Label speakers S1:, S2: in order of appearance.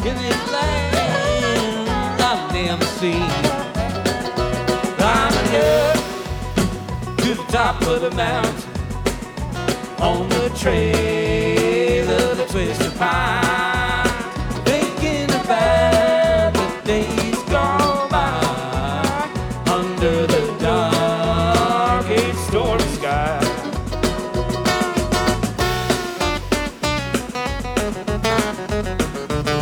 S1: in this land I've never seen. Climbing up to the top of the mountain on the trail of the twisted pine, thinking about the days gone by under the dark, stormy sky.